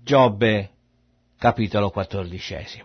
Giobbe, capitolo 14.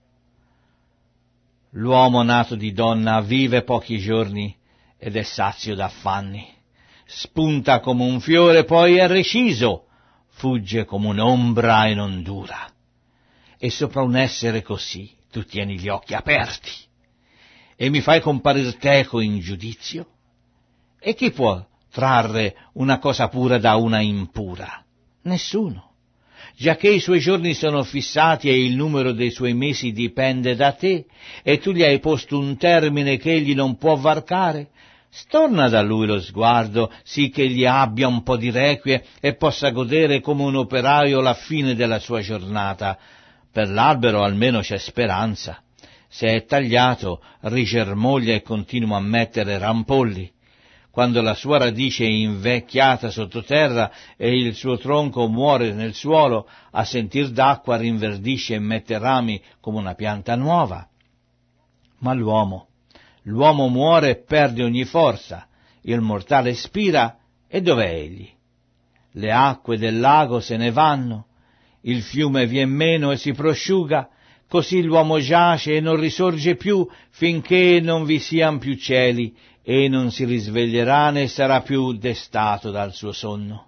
L'uomo nato di donna vive pochi giorni ed è sazio d'affanni. Spunta come un fiore, poi è reciso, fugge come un'ombra e non dura. E sopra un essere così tu tieni gli occhi aperti e mi fai comparir teco in giudizio? E chi può trarre una cosa pura da una impura? Nessuno. Giacché i suoi giorni sono fissati e il numero dei suoi mesi dipende da te, e tu gli hai posto un termine che egli non può varcare, storna da lui lo sguardo, sì che egli abbia un po' di requie e possa godere come un operaio la fine della sua giornata. Per l'albero almeno c'è speranza. Se è tagliato, rigermoglia e continua a mettere rampolli. Quando la sua radice è invecchiata sottoterra e il suo tronco muore nel suolo, a sentir d'acqua rinverdisce e mette rami come una pianta nuova. Ma l'uomo muore e perde ogni forza, il mortale spira, e dov'è egli? Le acque del lago se ne vanno, il fiume vien meno e si prosciuga, così l'uomo giace e non risorge più finché non vi sian più cieli, e non si risveglierà né sarà più destato dal suo sonno.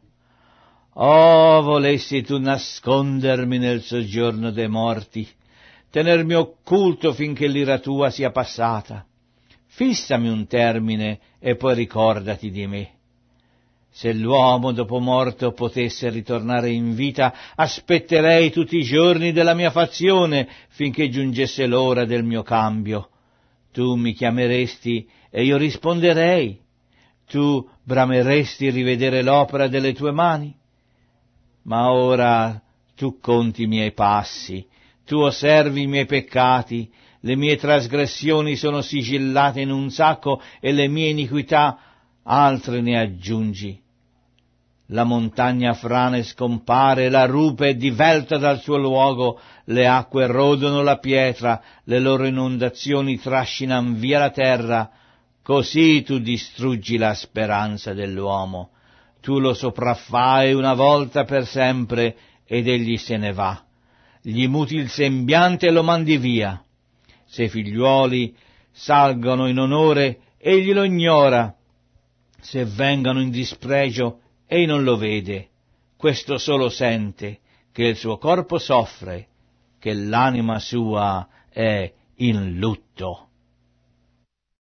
Oh, volessi tu nascondermi nel soggiorno dei morti, tenermi occulto finché l'ira tua sia passata. Fissami un termine e poi ricordati di me. Se l'uomo dopo morto potesse ritornare in vita, aspetterei tutti i giorni della mia fazione finché giungesse l'ora del mio cambio. Tu mi chiameresti e io risponderei. Tu brameresti rivedere l'opera delle tue mani. Ma ora tu conti i miei passi, tu osservi i miei peccati, le mie trasgressioni sono sigillate in un sacco e le mie iniquità altre ne aggiungi. La montagna frane scompare, la rupe è divelta dal suo luogo, le acque rodono la pietra, le loro inondazioni trascinan via la terra. Così tu distruggi la speranza dell'uomo. Tu lo sopraffai una volta per sempre ed egli se ne va. Gli muti il sembiante e lo mandi via. Se i figliuoli salgono in onore, egli lo ignora. Se vengano in dispregio, ei non lo vede. Questo solo sente, che il suo corpo soffre, che l'anima sua è in lutto.